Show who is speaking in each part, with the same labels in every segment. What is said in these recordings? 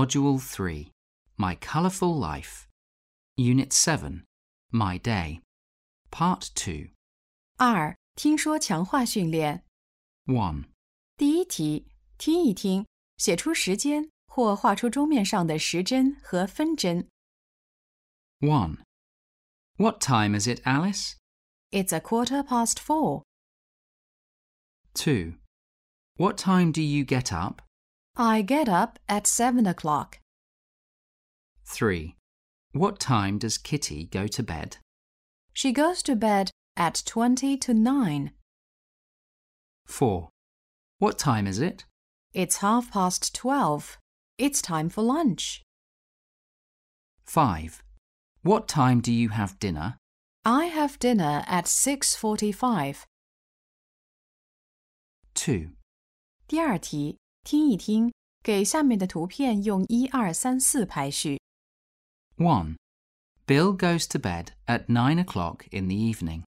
Speaker 1: Module 3, My Colourful Life. Unit 7, My Day. Part 2.
Speaker 2: 2. 听说强化训练
Speaker 1: 1.
Speaker 2: 第一题，听一听，写出时间或画出桌面上的时针和分针。
Speaker 1: 1. What time is it, Alice?
Speaker 2: It's 4:15.
Speaker 1: 2. What time do you get up?
Speaker 2: I get up at 7 o'clock.
Speaker 1: 3. What time does Kitty go to bed?
Speaker 2: She goes to bed at 20 to 9.
Speaker 1: 4. What time is it?
Speaker 2: It's 12:30. It's time for lunch.
Speaker 1: 5. What time do you have dinner?
Speaker 2: I have dinner at 6:45.
Speaker 1: 2.
Speaker 2: 第二题，听一听，给下面的图片用1、2、3、4排序。
Speaker 1: 1. Bill goes to bed at 9 o'clock in the evening.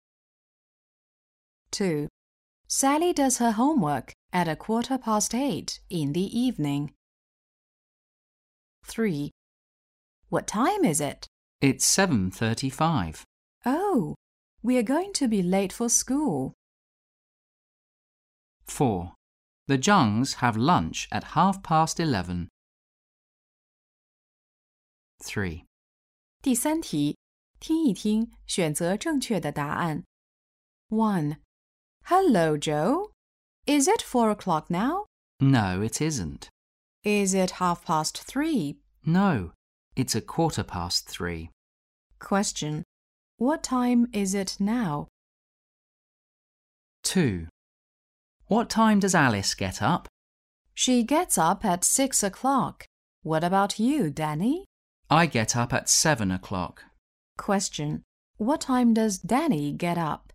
Speaker 2: 2. Sally does her homework at 8:15 in the evening. 3. What time is it?
Speaker 1: It's 7:35.
Speaker 2: Oh, we are going to be late for school.
Speaker 1: 4. The Jungs have lunch at 11:30. 3.
Speaker 2: 第三题，听一听，选择正确的答案。 1. Hello, Joe. Is it 4 o'clock now?
Speaker 1: No, it isn't.
Speaker 2: Is it 3:30?
Speaker 1: No, it's 3:15.
Speaker 2: Question. What time is it now?
Speaker 1: 2. What time does Alice get up?
Speaker 2: She gets up at 6 o'clock. What about you, Danny?
Speaker 1: I get up at 7 o'clock.
Speaker 2: Question. What time does Danny get up?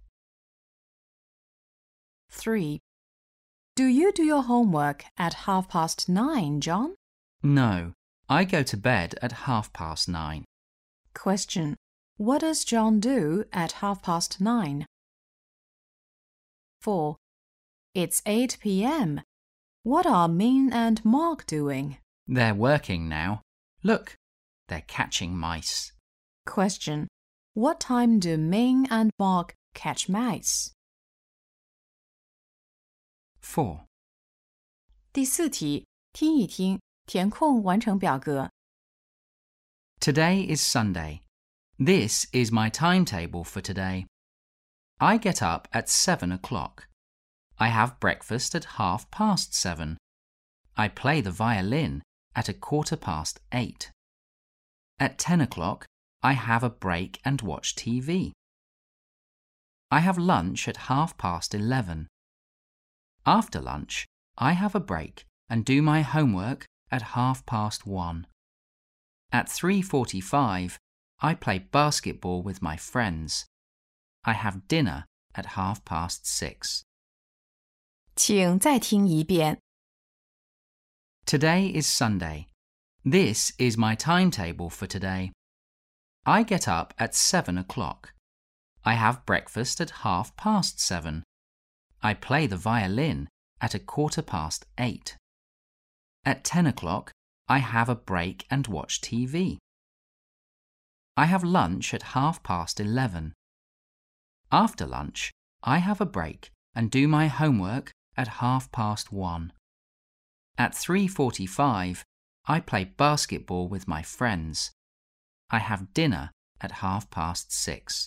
Speaker 2: 3. Do you do your homework at 9:30, John?
Speaker 1: No, I go to bed at 9:30.
Speaker 2: Question. What does John do at 9:30? 4. It's 8 p.m. What are Ming and Mark doing?
Speaker 1: They're working now. Look, they're catching mice.
Speaker 2: Question. What time do Ming and Mark catch mice?
Speaker 1: 4.
Speaker 2: 第四题，听一听，填空完成表格。
Speaker 1: Today is Sunday. This is my timetable for today. I get up at 7 o'clock. I have breakfast at 7:30. I play the violin at 8:15. At 10 o'clock, I have a break and watch TV. I have lunch at 11:30. After lunch, I have a break and do my homework at 1:30. At 3:45, I play basketball with my friends. I have dinner at 6:30.
Speaker 2: 请再听一遍。
Speaker 1: Today is Sunday. This is my timetable for today. I get up at 7 o'clock. I have breakfast at 7:30. I play the violin at 8:15. At 10 o'clock, I have a break and watch TV. I have lunch at 11:30. After lunch, I have a break and do my homework at 1:30. At 3:45, I play basketball with my friends. I have dinner at 6:30.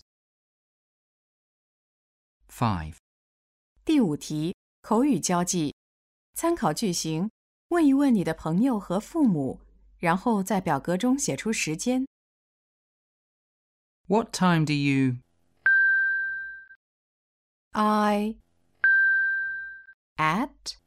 Speaker 1: 5.
Speaker 2: 第五题，口语交际，参考句型，问一问你的朋友和父母，然后在表格中写出时间。
Speaker 1: What time do you...
Speaker 2: I at